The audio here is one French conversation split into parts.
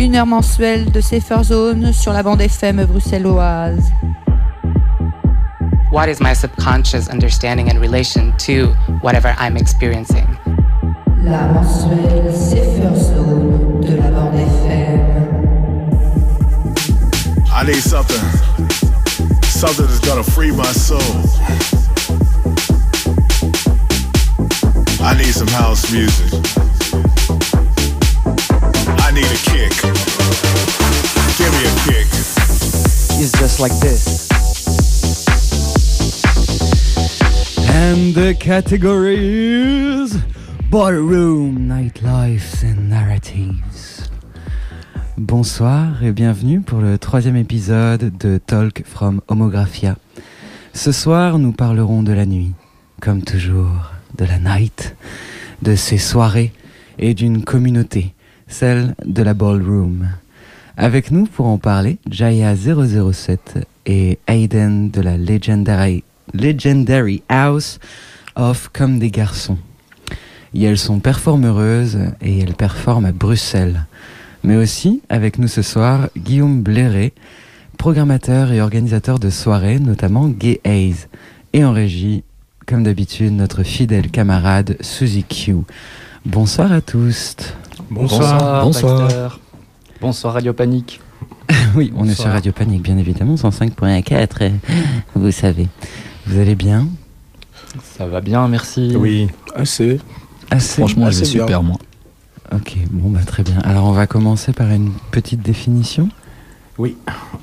Une heure mensuelle de Safer Zone sur la bande FM bruxelloise. What is my subconscious understanding in relation to whatever I'm experiencing? La mensuelle Safer Zone de la bande FM. I need something that's gonna free my soul. I need some house music. I need a kick. Give me a kick. It's just like this. And the categories: ballroom, nightlife and narratives. Bonsoir et bienvenue pour le 3e épisode de Talk from Homographia. Ce soir, nous parlerons de la nuit, comme toujours, de la night, de ses soirées et d'une communauté, celle de la ballroom. Avec nous pour en parler, Jaya007 et Aiden de la Legendary House of Comme des Garçons. Et elles sont performeuses et elles performent à Bruxelles. Mais aussi, avec nous ce soir, Guillaume Bléré, programmateur et organisateur de soirées, notamment Gay Haze. Et en régie, comme d'habitude, notre fidèle camarade Suzy Q. Bonsoir à tous. Bonsoir. Bonsoir. Bonsoir Radio Panique. Oui, on est sur Radio Panique, bien évidemment, 105.4, vous savez. Vous allez bien ? Ça va bien, merci. Oui, assez. Franchement, je vais super, moi. Ok, bon, bah très bien. Alors, on va commencer par une petite définition. Oui.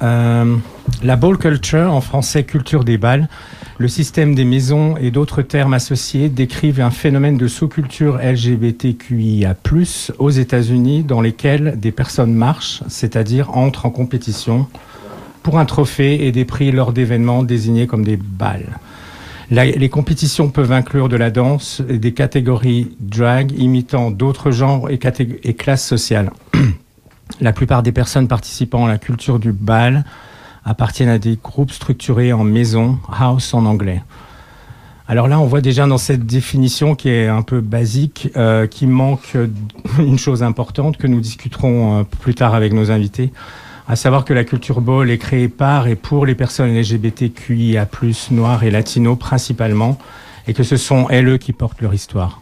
La ball culture, en français culture des balles, le système des maisons et d'autres termes associés décrivent un phénomène de sous-culture LGBTQIA+, aux États-Unis, dans lesquels des personnes marchent, c'est-à-dire entrent en compétition pour un trophée et des prix lors d'événements désignés comme des balles. Les compétitions peuvent inclure de la danse et des catégories drag imitant d'autres genres et classes sociales. La plupart des personnes participant à la culture du bal appartiennent à des groupes structurés en maison, house en anglais. Alors là, on voit déjà dans cette définition qui est un peu basique, qu'il manque une chose importante que nous discuterons plus tard avec nos invités, à savoir que la culture ball est créée par et pour les personnes LGBTQIA+, noirs et latinos principalement, et que ce sont elles qui portent leur histoire.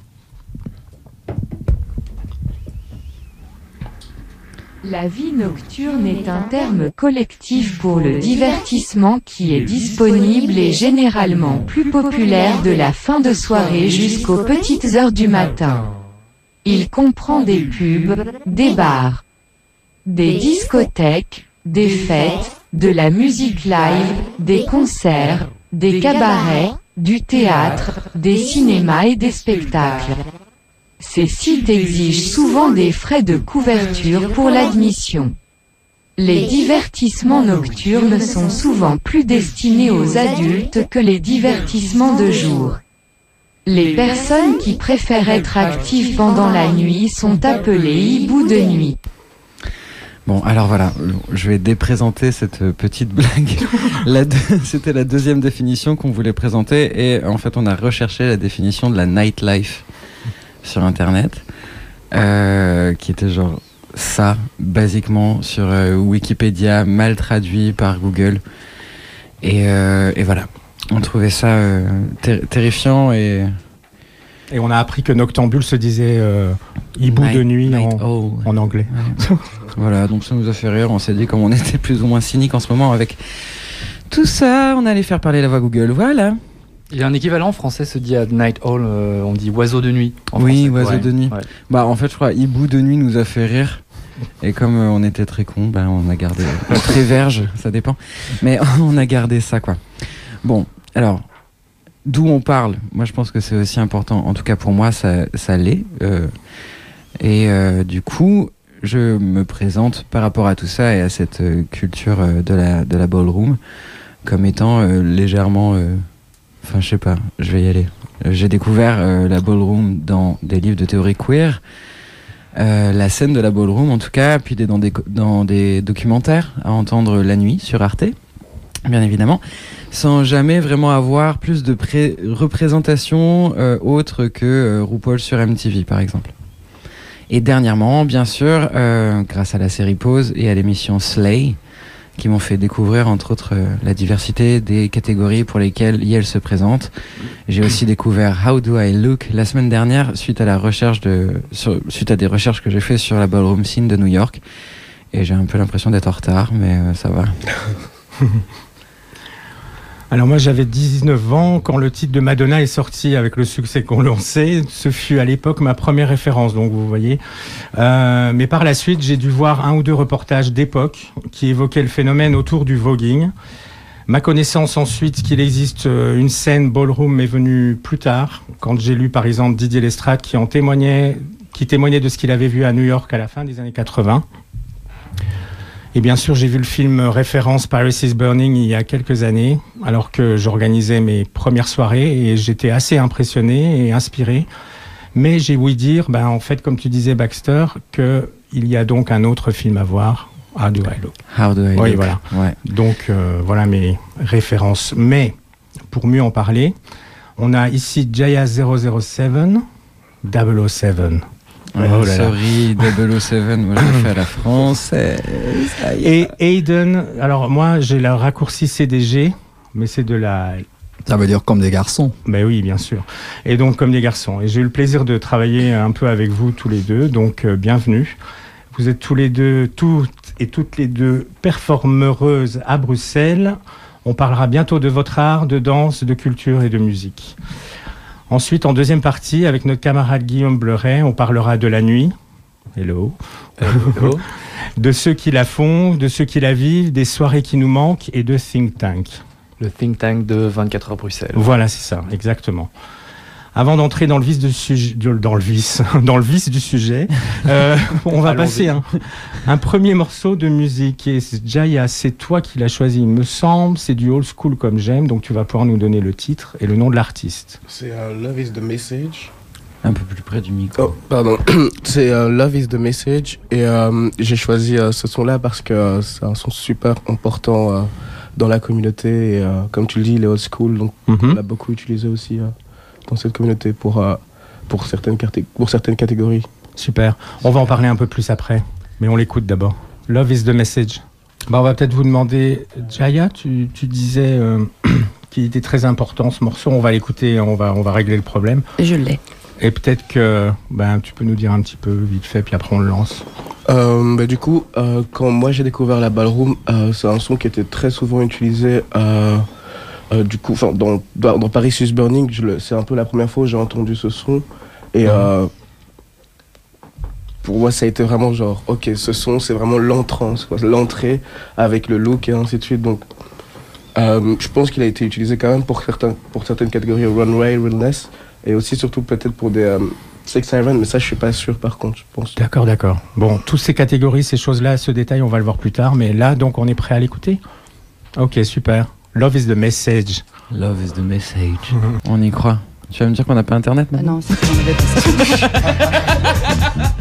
La vie nocturne est un terme collectif pour le divertissement qui est disponible et généralement plus populaire de la fin de soirée jusqu'aux petites heures du matin. Il comprend des pubs, des bars, des discothèques, des fêtes, de la musique live, des concerts, des cabarets, du théâtre, des cinémas et des spectacles. Ces sites exigent souvent des frais de couverture pour l'admission. Les divertissements nocturnes sont souvent plus destinés aux adultes que les divertissements de jour. Les personnes qui préfèrent être actives pendant la nuit sont appelées hiboux de nuit. Bon, alors voilà, je vais déprésenter cette petite blague. C'était la deuxième définition qu'on voulait présenter et en fait on a recherché la définition de la nightlife sur internet qui était genre ça, basiquement sur Wikipédia, mal traduit par Google et voilà, on trouvait ça terrifiant et on a appris que noctambule se disait hibou de nuit en anglais. Ouais. Voilà, donc ça nous a fait rire. On s'est dit, comme on était plus ou moins cynique en ce moment avec tout ça, on allait faire parler la voix Google. Voilà. Il y a un équivalent français, se dit à Night Owl, on dit oiseau de nuit. Oui, français. Oiseau de nuit. Ouais. Bah, en fait, je crois hibou de nuit nous a fait rire. Et comme on était très cons, bah, on a gardé. Très verge, ça dépend. Mais on a gardé ça, quoi. Bon, alors. D'où on parle, moi je pense que c'est aussi important, en tout cas pour moi ça l'est, du coup je me présente par rapport à tout ça et à cette culture de la ballroom comme étant légèrement, enfin je sais pas, je vais y aller. J'ai découvert la ballroom dans des livres de théorie queer, la scène de la ballroom en tout cas, puis dans des documentaires à entendre la nuit sur Arte, bien évidemment, sans jamais vraiment avoir plus de représentation autre que RuPaul sur MTV par exemple. Et dernièrement, bien sûr, grâce à la série Pause et à l'émission Slay, qui m'ont fait découvrir entre autres la diversité des catégories pour lesquelles Yale se présente. J'ai aussi découvert How Do I Look la semaine dernière suite à des recherches que j'ai fait sur la ballroom scene de New York. Et j'ai un peu l'impression d'être en retard, mais ça va. Alors moi j'avais 19 ans quand le titre de Madonna est sorti avec le succès qu'on l'on sait. Ce fut à l'époque ma première référence, donc vous voyez. Mais par la suite j'ai dû voir 1 ou 2 reportages d'époque qui évoquaient le phénomène autour du voguing. Ma connaissance ensuite qu'il existe une scène ballroom m'est venue plus tard, quand j'ai lu par exemple Didier Lestrade qui témoignait de ce qu'il avait vu à New York à la fin des années 80. Et bien sûr, j'ai vu le film référence Paris is Burning il y a quelques années, alors que j'organisais mes premières soirées et j'étais assez impressionné et inspiré. Mais j'ai ouï dire, en fait, comme tu disais Baxter, qu'il y a donc un autre film à voir, How Do I Look. How Do I Look. Oui, voilà. Ouais. Donc, voilà mes références. Mais, pour mieux en parler, on a ici Jaya 007, 007. Ouais, oh là sorry, 007, moi je l'ai fait à la française. Et Aiden, alors moi j'ai le raccourci CDG, mais c'est de la... Ça veut dire comme des garçons. Ben oui, bien sûr. Et donc comme des garçons. Et j'ai eu le plaisir de travailler un peu avec vous tous les deux, donc bienvenue. Vous êtes tous les deux, toutes les deux performeuses à Bruxelles. On parlera bientôt de votre art, de danse, de culture et de musique. Ensuite, en deuxième partie, avec notre camarade Guillaume Bleuret, on parlera de la nuit. Hello. Hello. De ceux qui la font, de ceux qui la vivent, des soirées qui nous manquent et de Think Tank. Le Think Tank de 24 heures Bruxelles. Voilà, c'est ça, exactement. Avant d'entrer dans le vif du sujet, on va passer un premier morceau de musique. Et Jaya, c'est toi qui l'as choisi, il me semble. C'est du old school comme j'aime, donc tu vas pouvoir nous donner le titre et le nom de l'artiste. C'est Love is the Message. Un peu plus près du micro. Oh, pardon. C'est Love is the Message. Et j'ai choisi ce son-là parce que c'est un son super important dans la communauté. Et comme tu le dis, il est old school, donc on l'a beaucoup utilisé aussi dans cette communauté pour certaines catégories. Super. On va en parler un peu plus après, mais on l'écoute d'abord. Love is the Message. On va peut-être vous demander, Jaya, tu disais qu'il était très important ce morceau. On va l'écouter, on va régler le problème. Je l'ai. Et peut-être que tu peux nous dire un petit peu vite fait, puis après on le lance. Du coup, quand moi j'ai découvert la ballroom, c'est un son qui était très souvent utilisé. Du coup, dans Paris is Burning, c'est un peu la première fois où j'ai entendu ce son. Et pour moi, ça a été vraiment genre, ok, ce son, c'est vraiment l'entrance, l'entrée avec le look et ainsi de suite. Donc, je pense qu'il a été utilisé quand même pour certaines catégories, runway, realness, et aussi surtout peut-être pour des sex siren, mais ça, je suis pas sûr par contre, je pense. D'accord. Bon, toutes ces catégories, ces choses-là, ce détail, on va le voir plus tard, mais là, donc, on est prêt à l'écouter ? Ok, super. Love is the Message. Love is the Message. On y croit. Tu vas me dire qu'on n'a pas internet maintenant ? Non, c'est qu'on avait pas ça.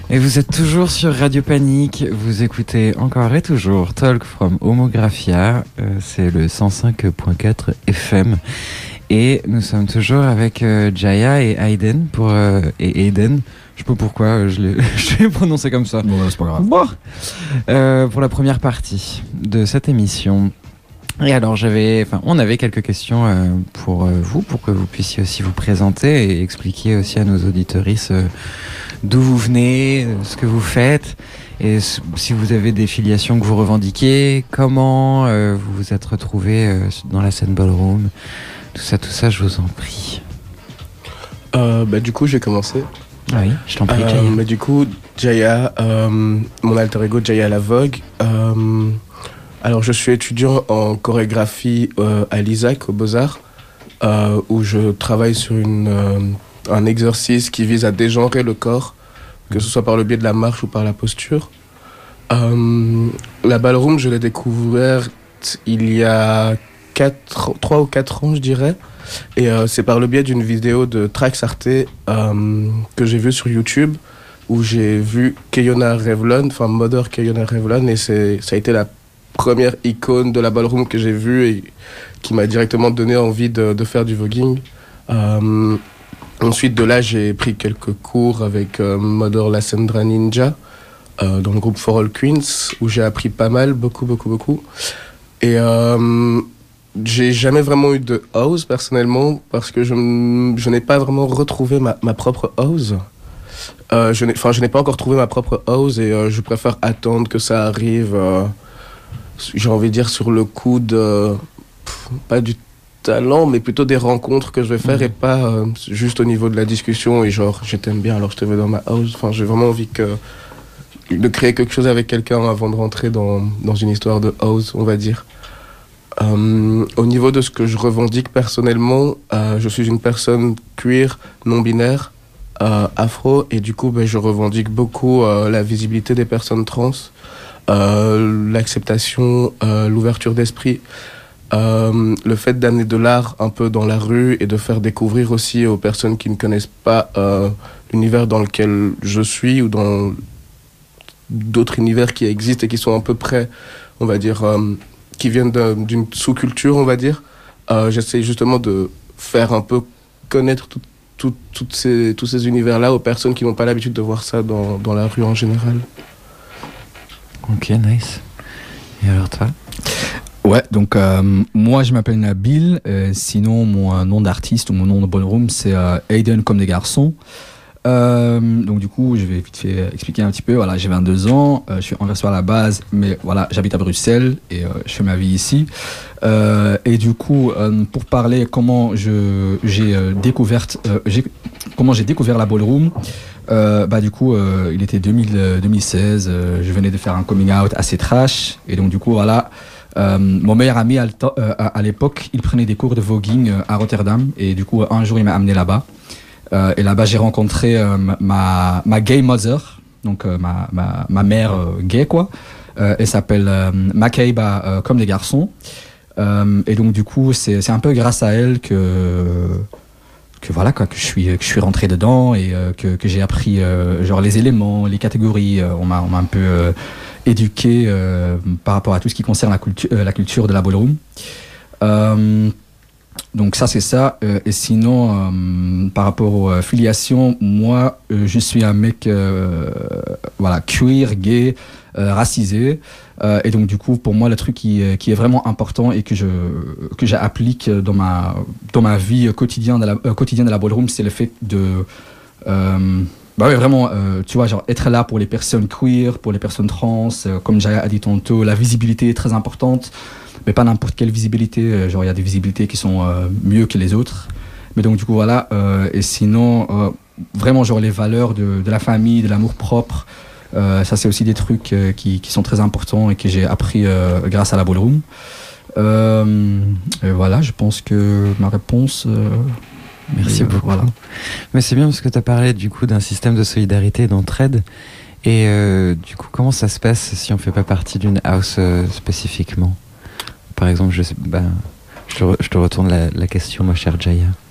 Et vous êtes toujours sur Radio Panique, vous écoutez encore et toujours Talk from Homographia, c'est le 105.4 FM. Et nous sommes toujours avec Jaya et Aiden et Aiden. Je sais pas pourquoi je l'ai prononcé comme ça. Bon, c'est pas grave. Bon. Pour la première partie de cette émission. Et alors on avait quelques questions pour vous, pour que vous puissiez aussi vous présenter et expliquer aussi à nos auditorices d'où vous venez, ce que vous faites, et si vous avez des filiations que vous revendiquez, comment vous vous êtes retrouvés dans la scène ballroom, tout ça, je vous en prie. Du coup, j'ai commencé. Ah oui, je t'en prie, Jaya. Du coup, Jaya, mon alter ego Jaya la Vogue. Alors, je suis étudiant en chorégraphie à l'ISAC, aux Beaux-Arts, où je travaille sur un exercice qui vise à dégenrer le corps, que ce soit par le biais de la marche ou par la posture. La ballroom, je l'ai découverte il y a 3 ou 4 ans, je dirais. Et c'est par le biais d'une vidéo de Trax Arte que j'ai vue sur YouTube, où j'ai vu Keyona Revlon, enfin Mother Keyona Revlon, et ça a été la première icône de la ballroom que j'ai vue et qui m'a directement donné envie de faire du voguing. Ensuite de là, j'ai pris quelques cours avec Mother Lassendra Ninja dans le groupe For All Queens, où j'ai appris pas mal, beaucoup. Et j'ai jamais vraiment eu de house personnellement, parce que je n'ai pas vraiment retrouvé ma propre house. Je n'ai pas encore trouvé ma propre house et je préfère attendre que ça arrive, j'ai envie de dire sur le coup de... pas du talent, mais plutôt des rencontres que je vais faire et pas juste au niveau de la discussion et genre je t'aime bien alors je te veux dans ma house. Enfin, j'ai vraiment envie de créer quelque chose avec quelqu'un avant de rentrer dans une histoire de house, on va dire. Au niveau de ce que je revendique personnellement, je suis une personne queer, non-binaire, afro, et du coup je revendique beaucoup la visibilité des personnes trans, l'acceptation, l'ouverture d'esprit, le fait d'amener de l'art un peu dans la rue et de faire découvrir aussi aux personnes qui ne connaissent pas l'univers dans lequel je suis ou dans d'autres univers qui existent et qui sont à peu près, on va dire, qui viennent d'une sous-culture, on va dire. J'essaie justement de faire un peu connaître tous ces univers-là aux personnes qui n'ont pas l'habitude de voir ça dans la rue en général. Ok, nice. Et alors toi ? Ouais, donc moi je m'appelle Nabil, sinon mon nom d'artiste ou mon nom de ballroom c'est Aiden comme des garçons. Donc du coup je vais vite fait expliquer un petit peu. Voilà, j'ai 22 ans, je suis anversois à la base, mais voilà, j'habite à Bruxelles et je fais ma vie ici. Et du coup pour parler comment j'ai découvert la ballroom, du coup il était 2016, je venais de faire un coming out assez trash et donc du coup voilà. Mon meilleur ami à l'époque, il prenait des cours de voguing à Rotterdam et du coup un jour il m'a amené là-bas et là-bas j'ai rencontré ma gay mother, donc ma mère gay quoi. Elle s'appelle Makaiba comme des garçons et donc du coup c'est un peu grâce à elle que voilà quoi, que je suis rentré dedans et que j'ai appris genre les éléments, les catégories. On m'a un peu éduqué par rapport à tout ce qui concerne la culture de la ballroom. Donc ça c'est ça. Et sinon par rapport aux filiations, moi je suis un mec voilà, queer, gay, racisé. Et donc du coup pour moi le truc qui est vraiment important et que j'applique dans ma vie quotidienne de la ballroom, c'est le fait de vraiment tu vois, genre être là pour les personnes queer, pour les personnes trans, comme Jaya a dit tantôt, la visibilité est très importante, mais pas n'importe quelle visibilité, genre il y a des visibilités qui sont mieux que les autres, mais donc du coup voilà. Et sinon vraiment genre les valeurs de la famille, de l'amour propre, ça c'est aussi des trucs qui sont très importants et que j'ai appris grâce à la ballroom. Et voilà, je pense que ma réponse... Merci beaucoup. Voilà. Mais c'est bien parce que tu as parlé du coup d'un système de solidarité et d'entraide. Et du coup, comment ça se passe si on ne fait pas partie d'une house spécifiquement ? Par exemple, je te retourne la question, ma chère Jaya.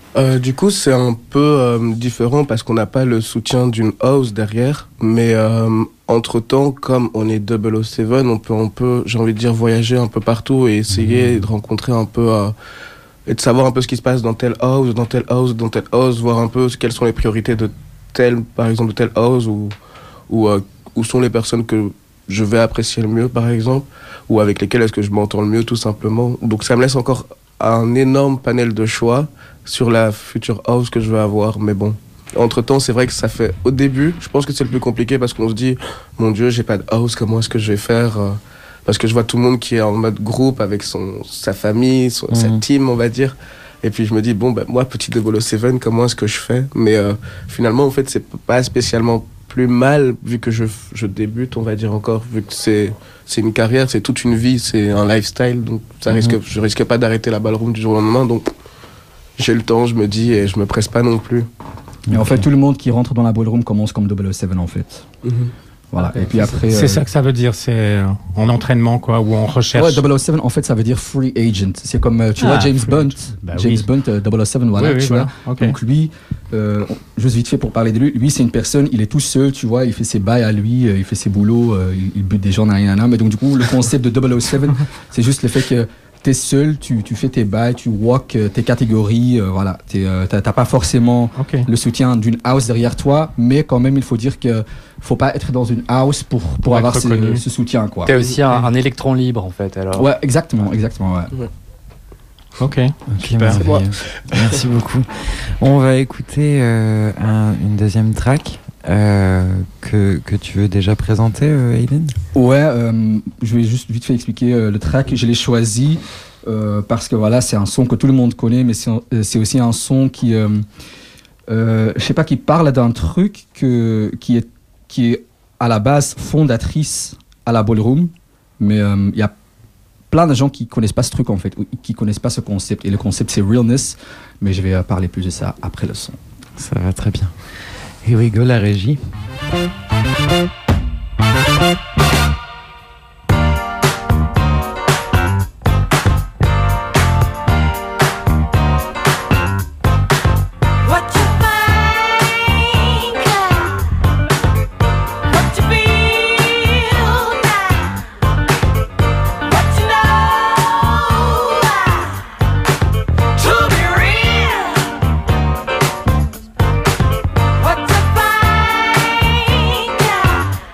Du coup, c'est un peu différent parce qu'on n'a pas le soutien d'une house derrière. Mais entre-temps, comme on est 007, on peut, j'ai envie de dire, voyager un peu partout et essayer de rencontrer un peu... et de savoir un peu ce qui se passe dans telle house, dans telle house, dans telle house, voir un peu quelles sont les priorités de telle, par exemple, de telle house ou où sont les personnes que je vais apprécier le mieux, par exemple, ou avec lesquelles est-ce que je m'entends le mieux, tout simplement. Donc ça me laisse encore un énorme panel de choix sur la future house que je vais avoir, mais bon. Entre-temps, c'est vrai que ça fait... Au début, je pense que c'est le plus compliqué parce qu'on se dit « Mon Dieu, j'ai pas de house, comment est-ce que je vais faire ?» Parce que je vois tout le monde qui est en mode groupe avec sa famille, sa team, on va dire. Et puis je me dis, bon, ben, moi, petit 007, comment est-ce que je fais ? Mais finalement, en fait, c'est pas spécialement plus mal vu que je débute, on va dire encore, vu que c'est une carrière, c'est toute une vie, c'est un lifestyle. Donc je risque pas d'arrêter la ballroom du jour au lendemain. Donc j'ai le temps, je me dis, et je me presse pas non plus. Mais en fait, tout le monde qui rentre dans la ballroom commence comme 007 en fait. Voilà. Et puis après, c'est ça que ça veut dire, c'est en entraînement quoi, ou en recherche. Ouais, 007 en fait ça veut dire free agent. C'est comme tu vois James Bond, Bond 007 voilà, tu vois. Okay. Donc lui, juste vite fait pour parler de lui, c'est une personne, il est tout seul, tu vois, il fait ses bails à lui, il fait ses boulots, il bute des gens, mais donc du coup le concept de 007 c'est juste le fait que t'es seul, tu fais tes bails, tu walk tes catégories, voilà. T'as pas forcément le soutien d'une house derrière toi, mais quand même il faut dire que faut pas être dans une house pour avoir ce soutien quoi. T'es aussi un électron libre en fait alors. Ouais, exactement, ouais. Ok, super. Merci beaucoup. On va écouter une deuxième track. Que tu veux déjà présenter, Aiden ? Ouais, je vais juste vite fait expliquer le track. Je l'ai choisi parce que voilà, c'est un son que tout le monde connaît, mais c'est aussi un son qui, je sais pas, qui parle d'un truc qui est à la base fondatrice à la ballroom, mais il y a plein de gens qui connaissent pas ce truc en fait, ou qui connaissent pas ce concept. Et le concept c'est realness, mais je vais parler plus de ça après le son. Ça va très bien. Here we go, la régie. What to find?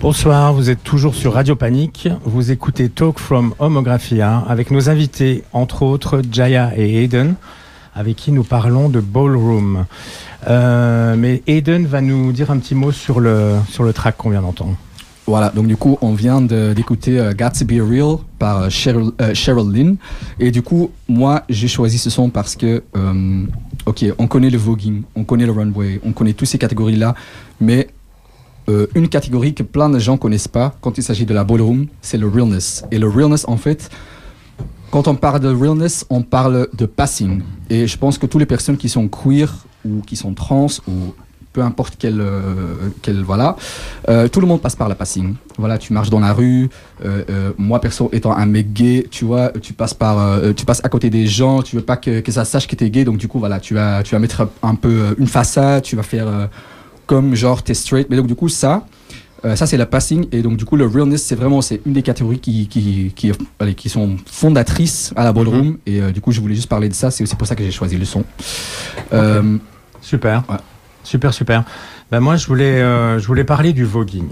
Bonsoir, vous êtes toujours sur Radio Panique. Vous écoutez Talk from Homographia avec nos invités, entre autres Jaya et Aiden, avec qui nous parlons de Ballroom. Mais Aiden va nous dire un petit mot sur le track qu'on vient d'entendre. Voilà, donc du coup, on vient d'écouter Got to Be Real par Cheryl Lynn. Et du coup, moi, j'ai choisi ce son parce que, ok, on connaît le voguing, on connaît le runway, on connaît toutes ces catégories-là, mais une catégorie que plein de gens connaissent pas quand il s'agit de la ballroom, c'est le realness. Et le realness, en fait, quand on parle de realness, on parle de passing. Et je pense que toutes les personnes qui sont queer ou qui sont trans ou peu importe quel voilà, tout le monde passe par la passing. Voilà, tu marches dans la rue, moi perso étant un mec gay, tu vois, tu passes à côté des gens, tu veux pas que ça sache que t'es gay, donc du coup voilà, tu vas mettre un peu une façade, tu vas faire comme genre t'es straight, mais donc du coup ça c'est la passing, et donc du coup le realness c'est une des catégories qui sont fondatrices à la ballroom, et du coup je voulais juste parler de ça, c'est aussi pour ça que j'ai choisi le son. Okay. Super. Ouais. Super. Ben moi, je voulais parler du voguing.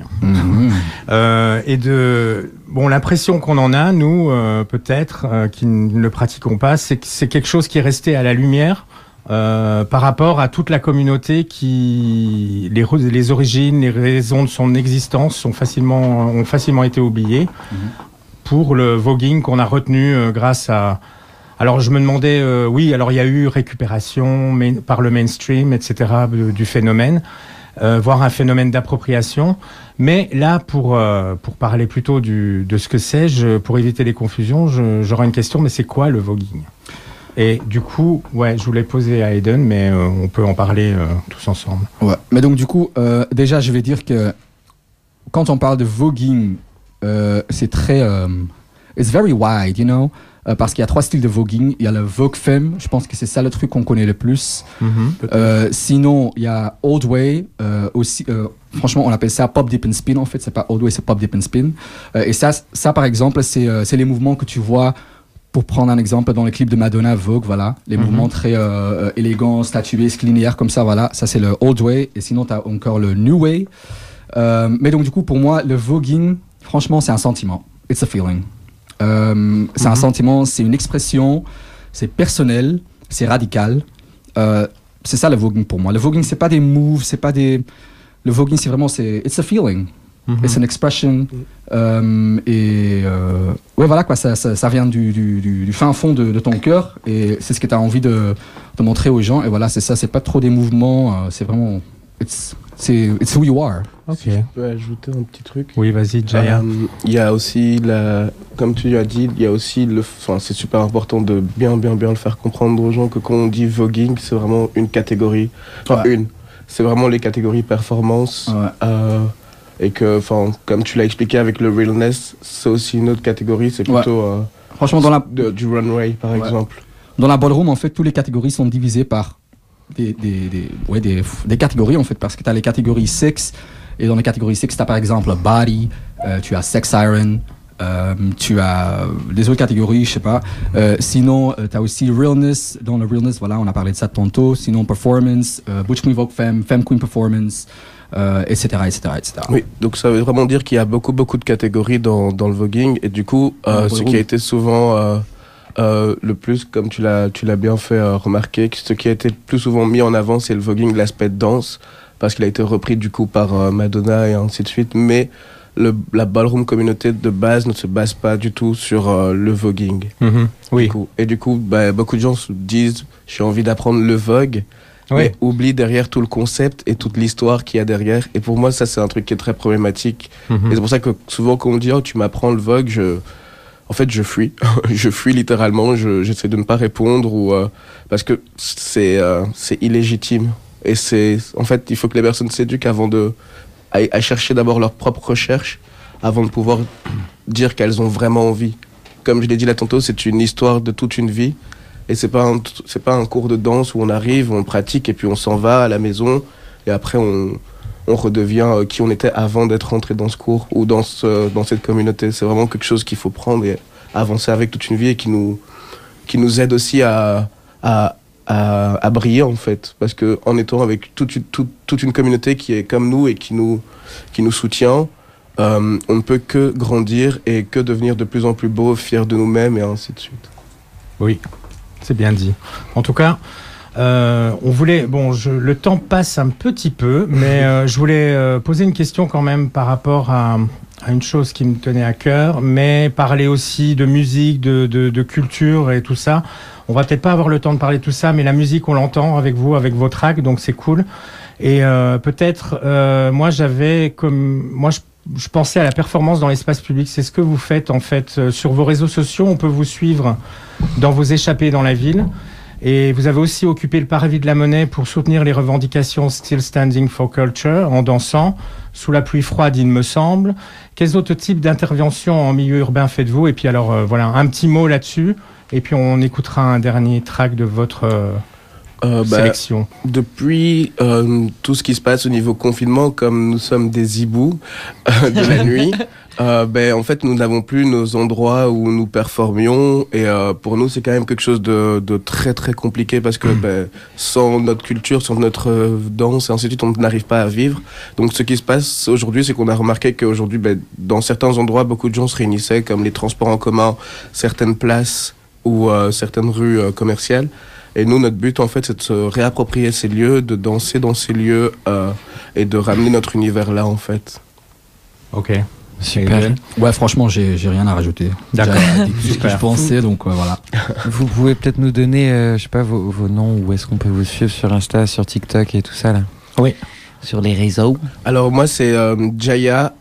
Et l'impression qu'on en a, nous, peut-être, qui ne le pratiquons pas, c'est que c'est quelque chose qui est resté à la lumière par rapport à toute la communauté les origines, les raisons de son existence ont facilement été oubliées pour le voguing qu'on a retenu grâce à... Alors je me demandais, oui, alors il y a eu récupération par le mainstream, etc. du phénomène, voire un phénomène d'appropriation. Mais là, pour parler plutôt de ce que c'est, pour éviter les confusions, j'aurais une question, mais c'est quoi le voguing ? Et du coup, ouais, je voulais poser à Aiden, mais on peut en parler tous ensemble. Ouais, mais donc du coup, déjà je vais dire que quand on parle de voguing, c'est très... it's very wide, you know. Parce qu'il y a 3 styles de voguing. Il y a le Vogue Femme, je pense que c'est ça le truc qu'on connaît le plus. Sinon, il y a Old Way, aussi, franchement, on appelle ça Pop Dip and Spin en fait, c'est pas Old Way, c'est Pop Dip and Spin. Et ça par exemple, c'est les mouvements que tu vois, pour prendre un exemple, dans le clip de Madonna, Vogue, voilà, les mouvements très élégants, statuesques, linéaires, comme ça, voilà, ça c'est le Old Way. Et sinon, tu as encore le New Way. Mais donc, du coup, pour moi, le voguing, franchement, c'est un sentiment. It's a feeling. C'est un sentiment, c'est une expression, c'est personnel, c'est radical. C'est ça le voguing pour moi. Le voguing, c'est pas des moves, c'est pas des... Le voguing, c'est vraiment, it's a feeling. It's an expression. Ouais, voilà quoi, ça vient du fin fond de ton cœur, et c'est ce que tu as envie de montrer aux gens. Et voilà, c'est ça, c'est pas trop des mouvements, c'est vraiment... It's who you are. Ok. Si je peux ajouter un petit truc. Oui, vas-y, Jaya. Il y a aussi comme tu as dit, il y a aussi c'est super important de bien le faire comprendre aux gens que quand on dit voguing, c'est vraiment une catégorie. C'est vraiment les catégories performance. Et que, comme tu l'as expliqué avec le realness, c'est aussi une autre catégorie. C'est plutôt. Franchement, du runway, par exemple. Dans la ballroom, en fait, toutes les catégories sont divisées par des catégories en fait, parce que tu as les catégories sexe, et dans les catégories sexe tu as par exemple body, tu as sex siren, tu as des autres catégories, je sais pas, sinon tu as aussi realness. Dans le realness, voilà, on a parlé de ça tantôt. Sinon performance, Butch Queen Vogue Femme Queen Performance, etc. Oui, donc ça veut vraiment dire qu'il y a beaucoup de catégories dans le voguing, et du coup ce qui a été souvent le plus, comme tu l'as bien fait remarquer, ce qui a été le plus souvent mis en avant, c'est le voguing, l'aspect de danse, parce qu'il a été repris du coup par Madonna et ainsi de suite, mais la ballroom communauté de base ne se base pas du tout sur le voguing. Oui. Et du coup, beaucoup de gens se disent j'ai envie d'apprendre le vogue, mais oublient derrière tout le concept et toute l'histoire qu'il y a derrière. Et pour moi, ça c'est un truc qui est très problématique. Et c'est pour ça que souvent quand on dit tu m'apprends le vogue, en fait, je fuis. Je fuis littéralement. J'essaie de ne pas répondre parce que c'est illégitime. Et en fait, il faut que les personnes s'éduquent avant à chercher d'abord leur propre recherche, avant de pouvoir dire qu'elles ont vraiment envie. Comme je l'ai dit là tantôt, c'est une histoire de toute une vie. Et c'est pas un cours de danse où on arrive, on pratique et puis on s'en va à la maison. Et après, on redevient qui on était avant d'être rentré dans ce cours ou dans cette communauté. C'est vraiment quelque chose qu'il faut prendre et avancer avec toute une vie, et qui nous aide aussi à briller en fait. Parce qu'en étant avec toute une communauté qui est comme nous et qui nous soutient, on ne peut que grandir et que devenir de plus en plus beau, fiers de nous-mêmes et ainsi de suite. Oui, c'est bien dit. En tout cas, on voulait... le temps passe un petit peu, mais je voulais poser une question quand même par rapport à une chose qui me tenait à cœur, mais parler aussi de musique, de culture et tout ça. On va peut-être pas avoir le temps de parler de tout ça, mais la musique, on l'entend avec vous, avec vos tracks, donc c'est cool. Et peut-être, moi, je pensais à la performance dans l'espace public. C'est ce que vous faites, en fait, sur vos réseaux sociaux. On peut vous suivre dans vos échappées dans la ville. Et vous avez aussi occupé le parvis de la Monnaie pour soutenir les revendications Still Standing for Culture en dansant, sous la pluie froide, il me semble. Quels autres types d'interventions en milieu urbain faites-vous? Et puis alors, voilà, un petit mot là-dessus. Et puis on écoutera un dernier track de votre sélection. Depuis tout ce qui se passe au niveau confinement, comme nous sommes des hiboux de la nuit, en fait, nous n'avons plus nos endroits où nous performions. Et pour nous, c'est quand même quelque chose de très, très compliqué parce que sans notre culture, sans notre danse et ainsi de suite, on n'arrive pas à vivre. Donc, ce qui se passe aujourd'hui, c'est qu'on a remarqué qu'aujourd'hui, dans certains endroits, beaucoup de gens se réunissaient, comme les transports en commun, certaines places ou certaines rues commerciales. Et nous, notre but, en fait, c'est de se réapproprier ces lieux, de danser dans ces lieux et de ramener notre univers là, en fait. Ok. Super. Ouais, franchement, j'ai rien à rajouter. D'accord. J'ai dit ce que je pensais, donc voilà. Vous pouvez peut-être nous donner, je sais pas, vos noms, où est-ce qu'on peut vous suivre sur Insta, sur TikTok et tout ça, là? Oui. Sur les réseaux. Alors, moi, c'est Jaya,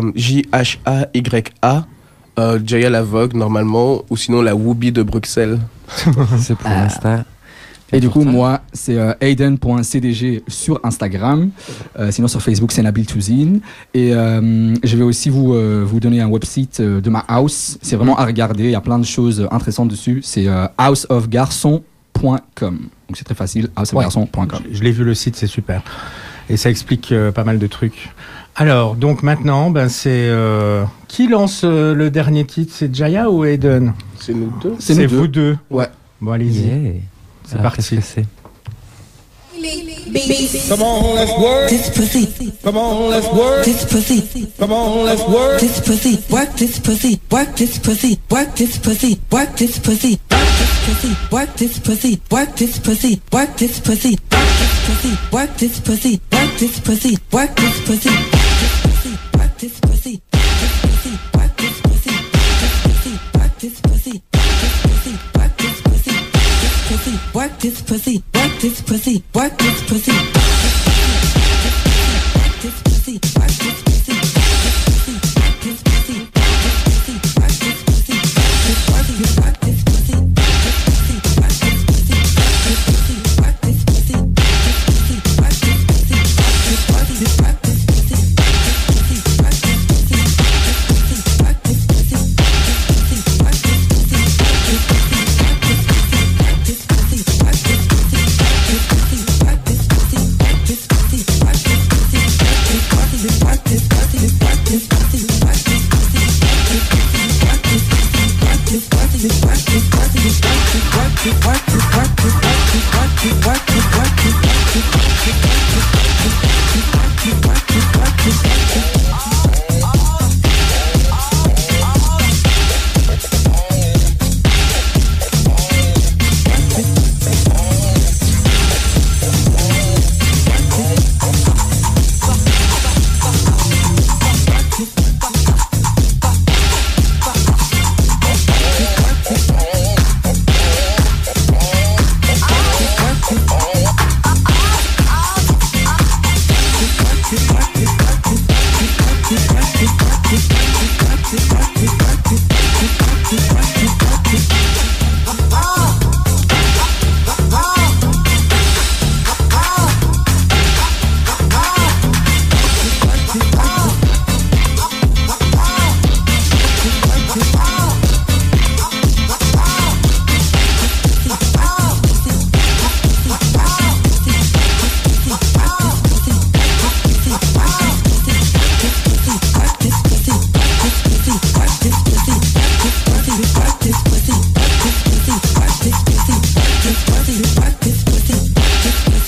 Jhaya. Jaya la Vogue, normalement, ou sinon la Whoopi de Bruxelles. C'est pour Insta. Et du coup, moi, c'est aiden.cdg sur Instagram. Sinon, sur Facebook, c'est Nabil Touzine. Et je vais aussi vous donner un website de ma house. C'est vraiment à regarder. Il y a plein de choses intéressantes dessus. C'est houseofgarçon.com. Donc, c'est très facile, houseofgarçon.com. Je l'ai vu, le site, c'est super. Et ça explique pas mal de trucs. Alors, donc maintenant, c'est... qui lance le dernier titre? C'est Jaya ou Aiden? C'est nous deux. C'est vous deux. Ouais. Bon, allez-y. Yeah. C'est parti. Come on, let's work this pussy. Come on, let's work this pussy. Come on, let's work this pussy. Work this pussy. Work this pussy. Work this pussy. Work this pussy. Work this pussy. Work this pussy. Work this pussy. Work this pussy. Work this pussy. Work this pussy. Work this pussy. Work this pussy. Work this pussy. Work this pussy. Work this pussy. Work this pussy. Work this pussy. Work this pussy. Work this pussy.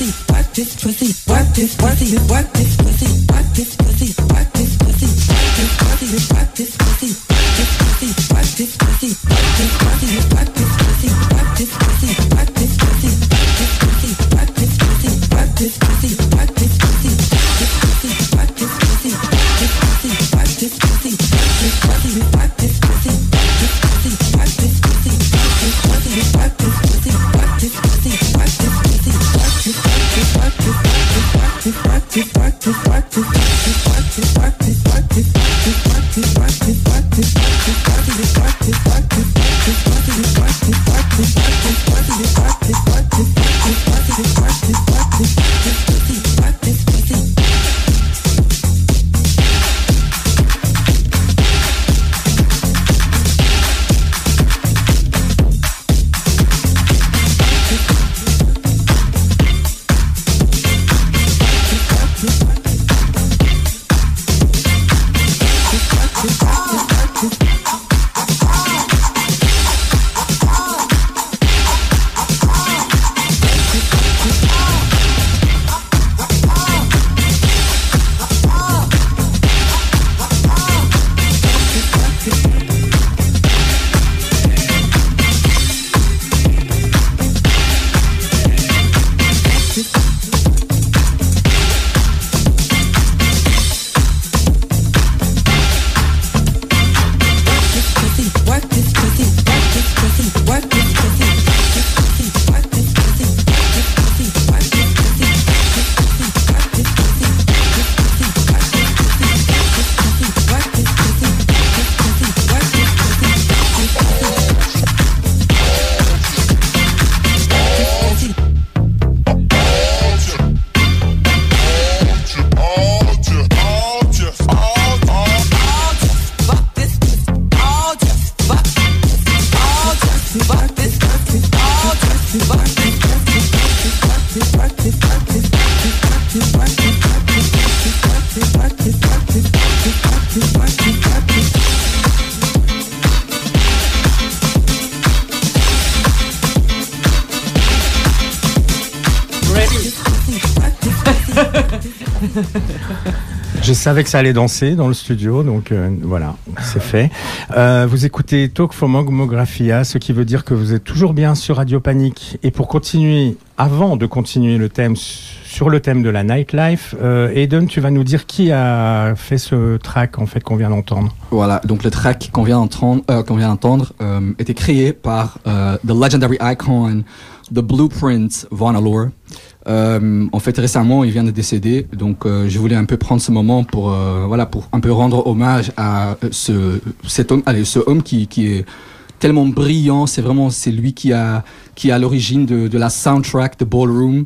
this pussy, work this pussy, work this pussy, work this pussy, work this pussy. Je savais que ça allait danser dans le studio, donc voilà, c'est fait. Vous écoutez Talk from Homographia, ce qui veut dire que vous êtes toujours bien sur Radio Panique. Et pour continuer, avant de continuer le thème sur le thème de la nightlife, Aiden, tu vas nous dire qui a fait ce track en fait qu'on vient d'entendre. Voilà, donc le track qu'on vient d'entendre était créé par the legendary icon, the Blueprint, Von Allure. En fait, récemment, il vient de décéder, donc je voulais un peu prendre ce moment pour un peu rendre hommage à cet homme qui est tellement brillant. C'est lui qui est à l'origine de la soundtrack de Ballroom.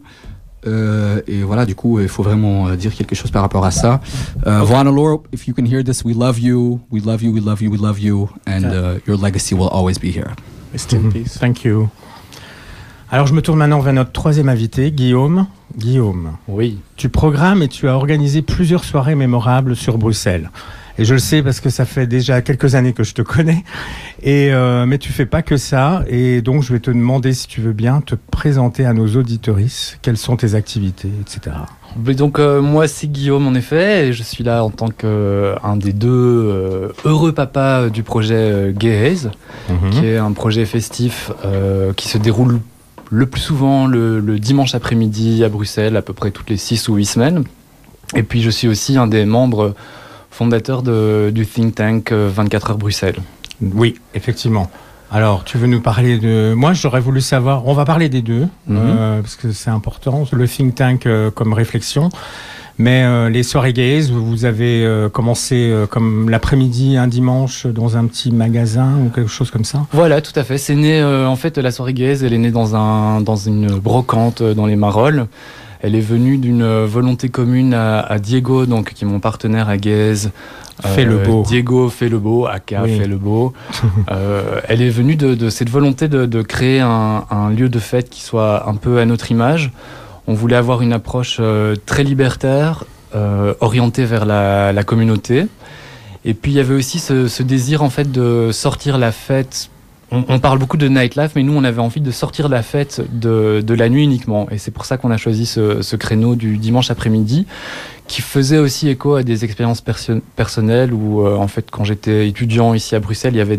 Et voilà, du coup, il faut vraiment dire quelque chose par rapport à ça. Von Allure, if you can hear this, we love you, we love you, we love you, we love you, and your legacy will always be here. Rest in peace. Thank you. Alors je me tourne maintenant vers notre troisième invité, Guillaume. Guillaume, oui. Tu programmes et tu as organisé plusieurs soirées mémorables sur Bruxelles. Et je le sais parce que ça fait déjà quelques années que je te connais. Mais tu fais pas que ça. Et donc je vais te demander, si tu veux bien, te présenter à nos auditorices. Quelles sont tes activités, etc. Donc moi c'est Guillaume en effet. Et je suis là en tant qu'un des deux heureux papas du projet Gay Haze, qui est un projet festif qui se déroule le plus souvent le dimanche après-midi à Bruxelles, à peu près toutes les 6 ou 8 semaines. Et puis je suis aussi un des membres fondateurs du think tank 24 heures Bruxelles. Oui, effectivement. Alors, tu veux nous parler de... Moi, j'aurais voulu savoir... On va parler des deux, parce que c'est important, le think tank comme réflexion. Mais les soirées gays, vous avez commencé comme l'après-midi, un dimanche, dans un petit magasin ou quelque chose comme ça? Voilà, tout à fait. C'est né, en fait, la soirée gays, elle est née dans une brocante dans les Marolles. Elle est venue d'une volonté commune à Diego, donc, qui est mon partenaire à Gaze. Fait le beau. Diego fait le beau, aka fait le beau. Elle est venue de cette volonté de créer un lieu de fête qui soit un peu à notre image. On voulait avoir une approche très libertaire, orientée vers la communauté. Et puis il y avait aussi ce désir en fait de sortir la fête. On parle beaucoup de nightlife, mais nous on avait envie de sortir la fête de la nuit uniquement. Et c'est pour ça qu'on a choisi ce créneau du dimanche après-midi, qui faisait aussi écho à des expériences personnelles où en fait quand j'étais étudiant ici à Bruxelles, il y avait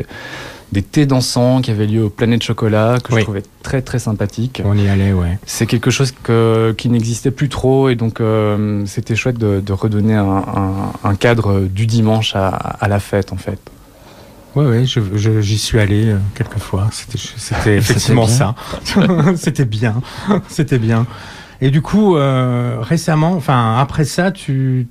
des thés dansants qui avaient lieu au Planète Chocolat, que je trouvais très très sympathique. On y allait, ouais. C'est quelque chose qui n'existait plus trop, et donc c'était chouette de redonner un cadre du dimanche à la fête en fait. Ouais, j'y suis allé quelques fois. C'était effectivement ça. C'était bien. Et du coup, récemment, enfin après ça, tu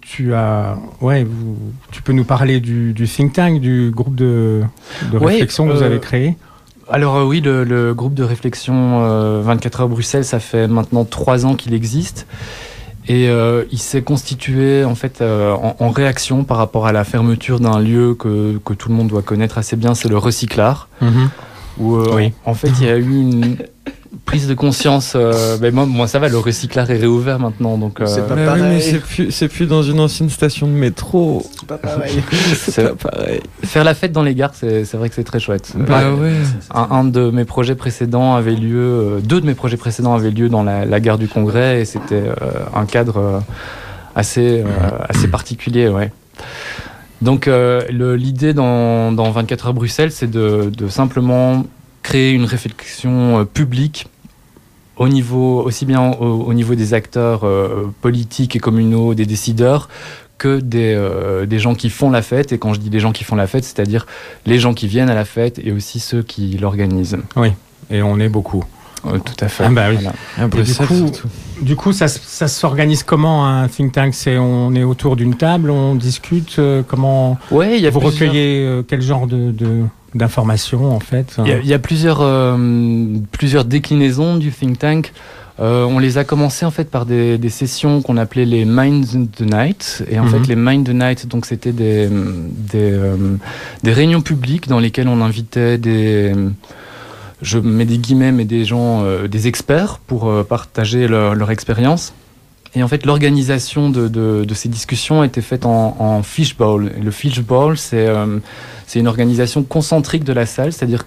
peux nous parler du think tank, du groupe de réflexion que vous avez créé. Alors oui, le groupe de réflexion 24 heures Bruxelles, ça fait maintenant 3 ans qu'il existe. Et il s'est constitué en fait en réaction par rapport à la fermeture d'un lieu que tout le monde doit connaître assez bien, c'est le Recyclard. Où en fait il y a eu une prise de conscience. Moi ça va, le Recyclard est réouvert maintenant, donc. C'est pas pareil. Oui, mais c'est plus dans une ancienne station de métro. C'est pas pareil. C'est pas pareil. Faire la fête dans les gares, c'est vrai que c'est très chouette. Ouais. Un de mes projets précédents avait lieu. 2 de mes projets précédents avaient lieu dans la gare du Congrès, et c'était un cadre assez particulier, ouais. Donc l'idée dans 24 heures Bruxelles, c'est de simplement créer une réflexion publique aussi bien au niveau des acteurs politiques et communaux, des décideurs, que des gens qui font la fête. Et quand je dis les gens qui font la fête, c'est-à-dire les gens qui viennent à la fête et aussi ceux qui l'organisent. Oui, et on est beaucoup. Tout à fait. Ah bah oui. Voilà. Du coup, ça s'organise comment un think tank? On est autour d'une table, on discute, comment vous recueillez quel genre d'informations en fait? Il y a plusieurs déclinaisons du think tank. On les a commencées en fait par des sessions qu'on appelait les Mind the Night. Et en fait, les Mind the Night, donc c'était des réunions publiques dans lesquelles on invitait je mets des guillemets, mais des gens, des experts pour partager leur expérience. Et en fait, l'organisation de ces discussions était faite en fishbowl. Et le fishbowl, c'est une organisation concentrique de la salle, c'est-à-dire que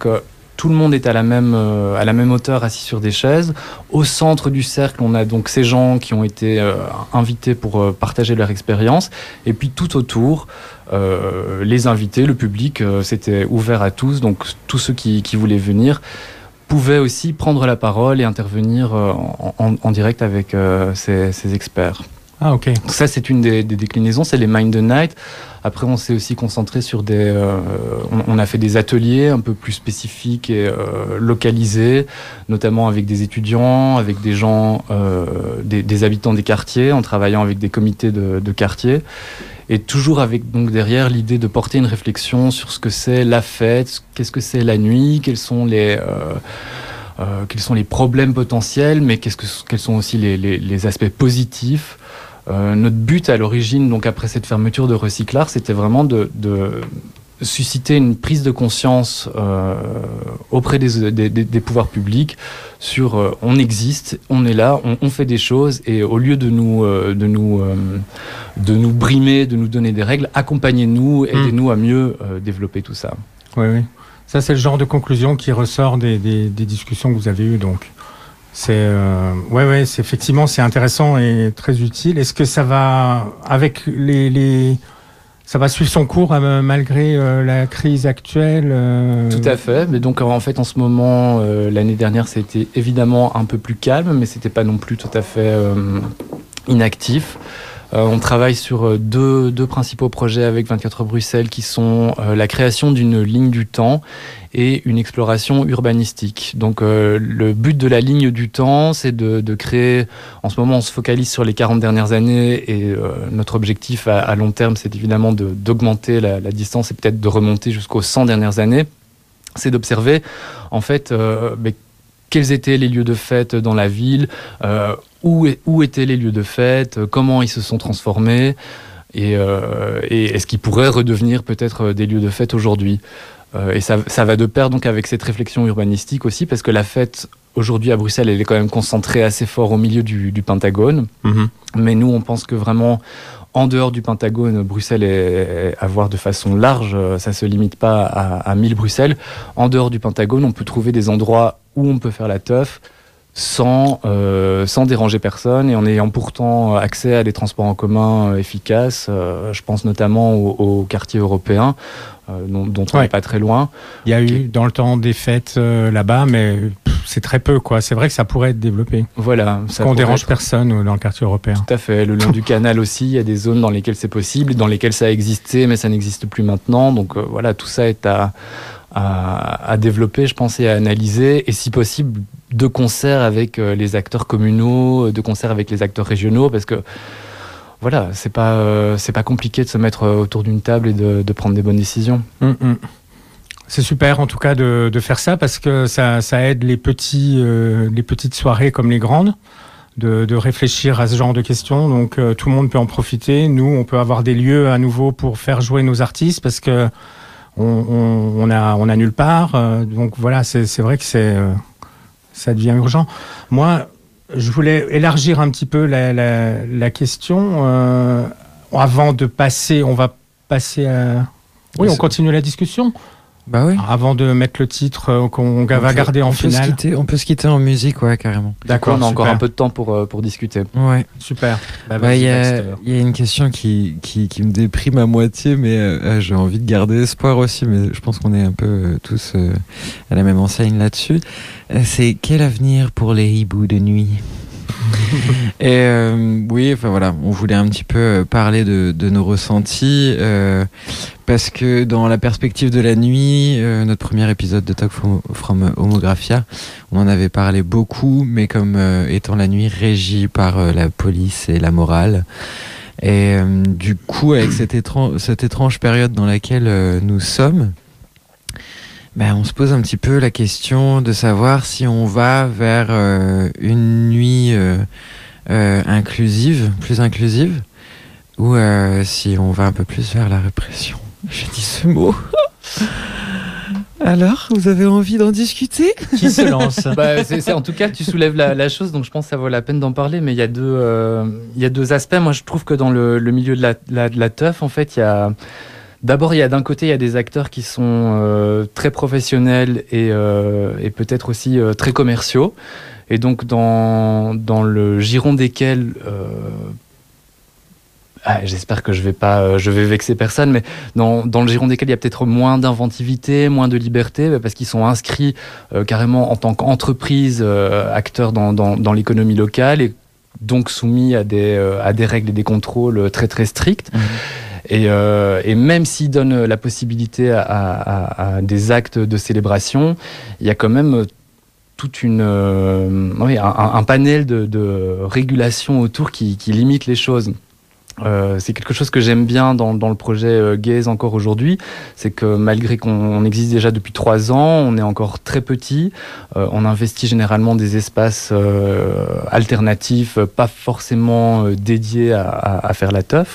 tout le monde est à la même hauteur, assis sur des chaises. Au centre du cercle, on a donc ces gens qui ont été invités pour partager leur expérience. Et puis tout autour, les invités, le public, c'était ouvert à tous. Donc tous ceux qui voulaient venir pouvaient aussi prendre la parole et intervenir en direct avec ces experts. Ah, ok. Ça, c'est une des déclinaisons, c'est les Mind the Night. Après, on s'est aussi concentré sur on a fait des ateliers un peu plus spécifiques et localisés, notamment avec des étudiants, avec des gens, des habitants des quartiers, en travaillant avec des comités de quartier. Et toujours avec donc derrière l'idée de porter une réflexion sur ce que c'est la fête, qu'est-ce que c'est la nuit, quels sont les problèmes potentiels, mais quels sont aussi les aspects positifs. Notre but à l'origine, donc après cette fermeture de Recyclard, c'était vraiment de susciter une prise de conscience auprès des pouvoirs publics sur on existe, on est là, on fait des choses, et au lieu de nous brimer, de nous donner des règles, accompagnez-nous, aidez-nous à mieux développer tout ça. Oui, oui. Ça, c'est le genre de conclusion qui ressort des discussions que vous avez eues, donc. C'est c'est effectivement c'est intéressant et très utile. Est-ce que ça va avec ça va suivre son cours malgré la crise actuelle Tout à fait. Mais donc en fait en ce moment l'année dernière c'était évidemment un peu plus calme, mais c'était pas non plus tout à fait inactif. On travaille sur deux principaux projets avec 24 Bruxelles qui sont la création d'une ligne du temps et une exploration urbanistique. Donc le but de la ligne du temps, c'est de créer, en ce moment on se focalise sur les 40 dernières années et notre objectif à long terme c'est évidemment d'augmenter la distance et peut-être de remonter jusqu'aux 100 dernières années. C'est d'observer en fait quels étaient les lieux de fête dans la ville, où étaient les lieux de fête, comment ils se sont transformés, et est-ce qu'ils pourraient redevenir peut-être des lieux de fête aujourd'hui. Et ça va de pair donc avec cette réflexion urbanistique aussi, parce que la fête aujourd'hui à Bruxelles, elle est quand même concentrée assez fort au milieu du Pentagone. Mm-hmm. Mais nous, on pense que vraiment, en dehors du Pentagone, Bruxelles est à voir de façon large, ça ne se limite pas à 1000 Bruxelles. En dehors du Pentagone, on peut trouver des endroits où on peut faire la teuf sans déranger personne et en ayant pourtant accès à des transports en commun efficaces. Je pense notamment aux quartiers européens, dont on n'est pas très loin. Il y a eu dans le temps des fêtes là-bas, mais c'est très peu, quoi. C'est vrai que ça pourrait être développé. Voilà. Qu'on dérange personne dans le quartier européen. Tout à fait. Le long du canal aussi, il y a des zones dans lesquelles c'est possible, dans lesquelles ça a existé, mais ça n'existe plus maintenant. Donc voilà, tout ça est à développer, je pense, et à analyser, et si possible de concert avec les acteurs communaux, de concert avec les acteurs régionaux, parce que voilà, c'est pas compliqué de se mettre autour d'une table et de prendre des bonnes décisions. Mm-hmm. C'est super en tout cas de faire ça, parce que ça aide les petites soirées comme les grandes de réfléchir à ce genre de questions. Donc tout le monde peut en profiter. Nous, on peut avoir des lieux à nouveau pour faire jouer nos artistes, parce que on a nulle part. Donc voilà, c'est vrai que ça devient urgent. Moi, je voulais élargir un petit peu la question. Avant de passer, on va passer à... Oui, on continue la discussion. Bah oui. Avant de mettre le titre qu'on va garder en finale. On peut se quitter en musique, ouais, carrément. D'accord, on a encore un peu de temps pour discuter. Ouais. Super. Il y a une question qui me déprime à moitié, mais j'ai envie de garder espoir aussi, mais je pense qu'on est un peu tous à la même enseigne là-dessus. C'est quel avenir pour les hiboux de nuit? Et oui, enfin voilà, on voulait un petit peu parler de nos ressentis, parce que dans la perspective de la nuit, notre premier épisode de Talk from Homographia, on en avait parlé beaucoup, mais comme étant la nuit régie par la police et la morale. Et du coup, avec cette étrange période dans laquelle nous sommes, on se pose un petit peu la question de savoir si on va vers une nuit inclusive, plus inclusive, ou si on va un peu plus vers la répression. J'ai dit ce mot. Alors, vous avez envie d'en discuter? Qui se lance? En tout cas, tu soulèves la chose, donc je pense que ça vaut la peine d'en parler, mais il y a deux aspects. Moi, je trouve que dans le milieu de la teuf, en fait, il y a D'abord, d'un côté, il y a des acteurs qui sont très professionnels et peut-être aussi très commerciaux. Et donc, dans le giron desquels... j'espère que je vais vexer personne, mais dans le giron desquels il y a peut-être moins d'inventivité, moins de liberté, parce qu'ils sont inscrits carrément en tant qu'entreprise, acteurs dans l'économie locale, et donc soumis à des règles et des contrôles très très stricts. Et même s'ils donnent la possibilité à des actes de célébration, il y a quand même toute un panel de régulations autour qui limite les choses. C'est quelque chose que j'aime bien dans le projet Gaze encore aujourd'hui, c'est que malgré qu'on existe déjà depuis 3 ans, on est encore très petit, on investit généralement des espaces alternatifs, pas forcément dédiés à faire la teuf,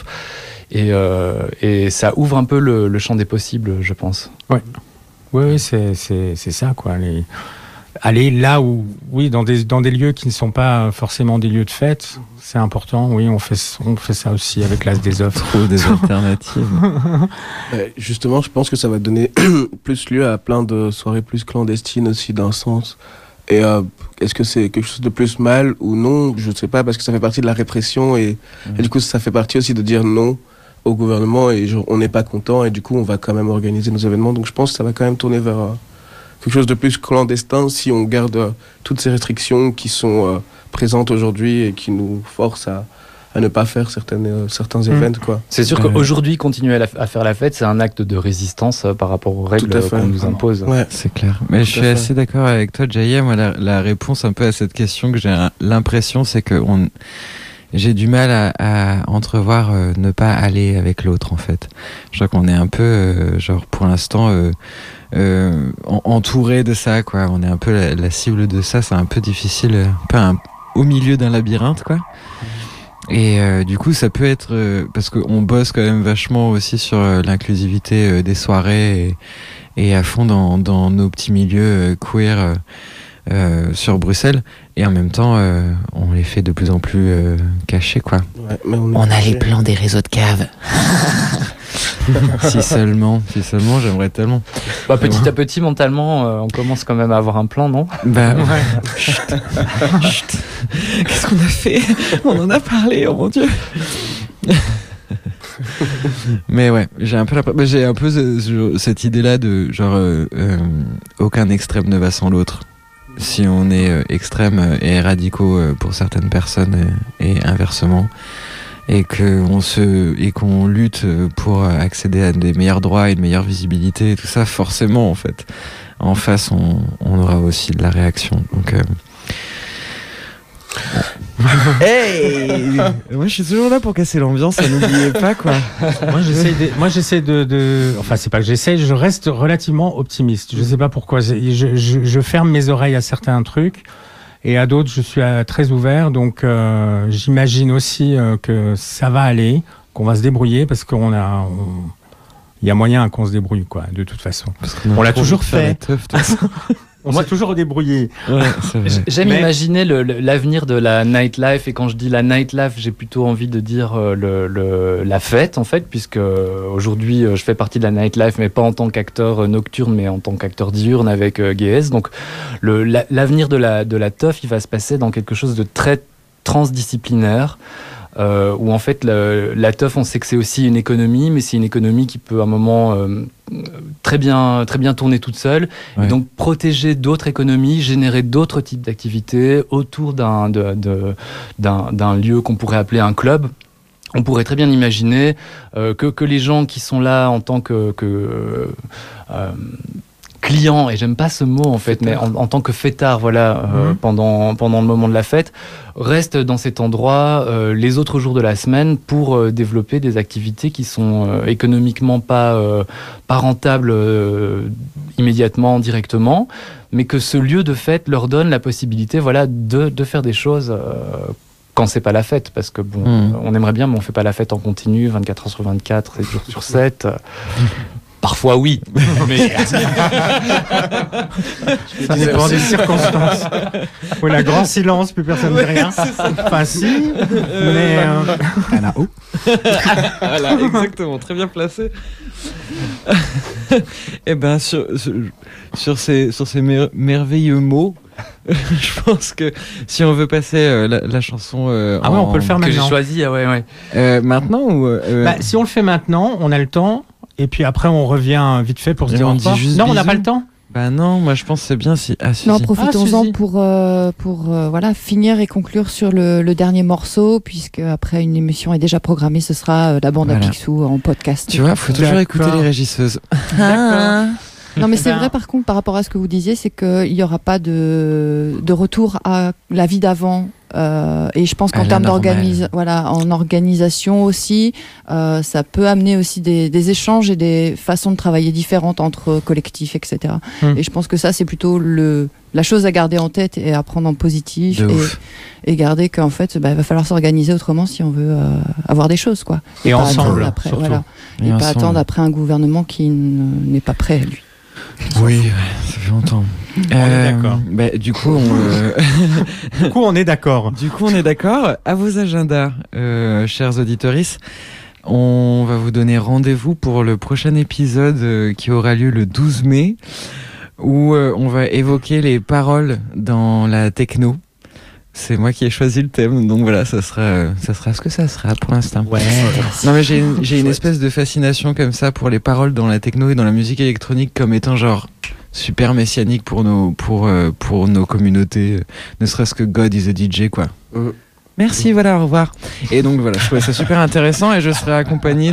et ça ouvre un peu le champ des possibles, je pense. Oui, c'est ça, quoi. Aller là où, oui, dans des lieux qui ne sont pas forcément des lieux de fête, c'est important. Oui, on fait ça aussi avec l'As des œuvres. Trouver des alternatives. Justement, je pense que ça va donner plus lieu à plein de soirées plus clandestines aussi, d'un sens. Et est-ce que c'est quelque chose de plus mal ou non? Je ne sais pas, parce que ça fait partie de la répression et du coup, ça fait partie aussi de dire non au gouvernement et on n'est pas content et du coup, on va quand même organiser nos événements. Donc, je pense que ça va quand même tourner vers quelque chose de plus clandestin si on garde toutes ces restrictions qui sont présentes aujourd'hui et qui nous forcent à ne pas faire certains événements, quoi. C'est sûr qu'aujourd'hui, continuer à faire la fête, c'est un acte de résistance par rapport aux règles qu'on nous impose. Ouais. C'est clair. Mais je suis assez d'accord avec toi, Jaya. Moi, la réponse un peu à cette question que j'ai l'impression, c'est que j'ai du mal à entrevoir ne pas aller avec l'autre, en fait. Je crois qu'on est un peu, pour l'instant... entouré de ça, quoi. On est un peu la cible de ça, c'est un peu difficile, un peu au milieu d'un labyrinthe, quoi. Et du coup, ça peut être parce qu'on bosse quand même vachement aussi sur l'inclusivité des soirées et à fond dans nos petits milieux queer sur Bruxelles. Et en même temps, on les fait de plus en plus cachés, quoi. Ouais, on a les plans des réseaux de caves. Si seulement, j'aimerais tellement. Petit à petit, mentalement, on commence quand même à avoir un plan, non? Chut. Qu'est-ce qu'on a fait? On en a parlé, oh mon Dieu. Mais ouais, j'ai un peu cette idée-là de aucun extrême ne va sans l'autre. Si on est extrême et radicaux pour certaines personnes et inversement. Et qu'on lutte pour accéder à des meilleurs droits et une meilleure visibilité et tout ça, forcément, en fait, en face, on aura aussi de la réaction. Donc, hey, moi, je suis toujours là pour casser l'ambiance, n'oubliez pas, quoi. Moi, j'essaie de... Enfin, c'est pas que j'essaie, je reste relativement optimiste. Je sais pas pourquoi. Je ferme mes oreilles à certains trucs. Et à d'autres, je suis très ouvert, donc j'imagine aussi que ça va aller, qu'on va se débrouiller, parce qu'il y a moyen qu'on se débrouille, quoi, de toute façon. On l'a toujours fait. On s'est toujours débrouillé. Ouais, j'aime imaginer l'avenir de la nightlife, et quand je dis la nightlife, j'ai plutôt envie de dire la fête, en fait, puisque aujourd'hui, je fais partie de la nightlife, mais pas en tant qu'acteur nocturne, mais en tant qu'acteur diurne avec GS. Donc, l'avenir de la teuf, il va se passer dans quelque chose de très transdisciplinaire, où en fait la teuf, on sait que c'est aussi une économie, mais c'est une économie qui peut à un moment très bien tourner toute seule, ouais. Et donc protéger d'autres économies, générer d'autres types d'activités autour d'un lieu qu'on pourrait appeler un club. On pourrait très bien imaginer que les gens qui sont là en tant que clients, et j'aime pas ce mot en fait, mais en tant que fêtard, voilà, pendant le moment de la fête, restent dans cet endroit les autres jours de la semaine pour développer des activités qui sont économiquement pas rentables immédiatement, directement, mais que ce lieu de fête leur donne la possibilité, voilà, de faire des choses quand c'est pas la fête, parce que bon, on aimerait bien, mais on fait pas la fête en continu, 24 heures sur 24, 7 jours sur 7. Parfois oui, mais ça dépend des circonstances. Oui, la grand silence, plus personne ne dit rien. Enfin si, mais à la haut. Voilà, exactement, très bien placé. Et ben sur ces merveilleux mots, je pense que si on veut passer la chanson on peut le faire maintenant. Que j'ai choisi, maintenant ou si on le fait maintenant, on a le temps. Et puis après, on revient vite fait pour se dire au revoir. Non, on n'a pas le temps. Bah non, moi je pense que c'est bien si. Non, profitons-en pour finir et conclure sur le dernier morceau, puisque après une émission est déjà programmée, ce sera la bande à Picsou en podcast. Tu vois, faut toujours écouter les régisseuses. D'accord. Non, mais c'est vrai, par contre, par rapport à ce que vous disiez, c'est qu'il n'y aura pas de retour à la vie d'avant. Et je pense qu'en termes en organisation aussi, ça peut amener aussi des échanges et des façons de travailler différentes entre collectifs, etc. Et je pense que ça, c'est plutôt la chose à garder en tête et à prendre en positif et garder qu'en fait, il va falloir s'organiser autrement si on veut avoir des choses, quoi. Et ensemble, après, et pas attendre après un gouvernement qui n'est pas prêt, lui. Oui, ça fait longtemps. On est d'accord. Du coup, on est d'accord. Du coup, on est d'accord. À vos agendas, chers auditeuristes, on va vous donner rendez-vous pour le prochain épisode qui aura lieu le 12 mai, où on va évoquer les paroles dans la techno. C'est moi qui ai choisi le thème, donc voilà, ça sera ce que ça sera pour l'instant. Ouais. Non mais j'ai une espèce de fascination comme ça pour les paroles dans la techno et dans la musique électronique comme étant genre super messianique pour nos communautés, ne serait-ce que God is a DJ quoi. Merci, voilà, au revoir. Et donc voilà, je trouvais ça super intéressant et je serai accompagné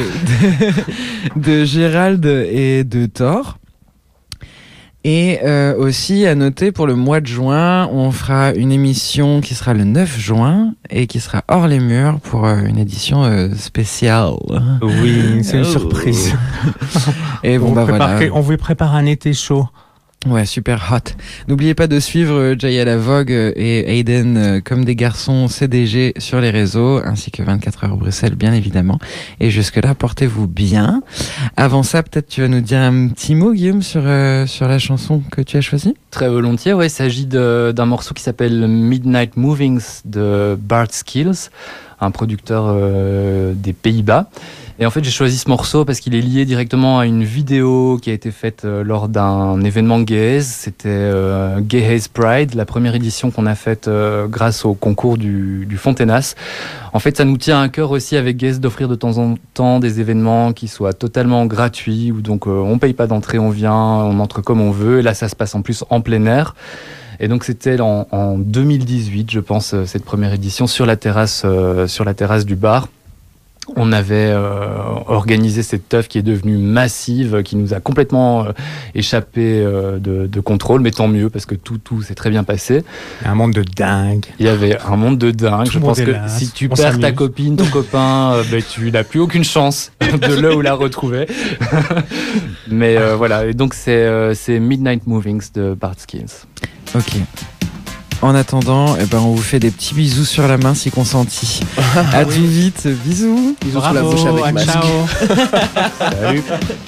de Gérald et de Thor. Et aussi à noter pour le mois de juin, on fera une émission qui sera le 9 juin et qui sera hors les murs pour une édition spéciale. Oui, c'est une surprise. Et bon, voilà. On vous prépare un été chaud. Ouais, super hot. N'oubliez pas de suivre Jaya la Vogue et Aiden comme des garçons CDG sur les réseaux, ainsi que 24 heures Bruxelles, bien évidemment. Et jusque-là, portez-vous bien. Avant ça, peut-être tu vas nous dire un petit mot, Guillaume, sur la chanson que tu as choisie ? Très volontiers, ouais. Il s'agit d'un morceau qui s'appelle Midnight Movings de Bart Skills, un producteur des Pays-Bas. Et en fait, j'ai choisi ce morceau parce qu'il est lié directement à une vidéo qui a été faite lors d'un événement Gay Haze. C'était Gay Haze Pride, la première édition qu'on a faite grâce au concours du Fontenas. En fait, ça nous tient à cœur aussi avec Gay Haze d'offrir de temps en temps des événements qui soient totalement gratuits, où donc on paye pas d'entrée, on vient, on entre comme on veut. Et là, ça se passe en plus en plein air. Et donc c'était en 2018, je pense, cette première édition sur la terrasse du bar. On avait organisé cette teuf qui est devenue massive, qui nous a complètement échappé de contrôle, mais tant mieux parce que tout s'est très bien passé. Un monde de dingue. Il y avait un monde de dingue. Je pense que si tu perds ta copine, ton copain, tu n'as plus aucune chance de là où la retrouver. Mais voilà, et donc c'est Midnight Movings de Bart Skills. Ok. En attendant, on vous fait des petits bisous sur la main si consenti. À tout vite, bisous. Bisous sur la bouche avec masque. Ciao. Salut.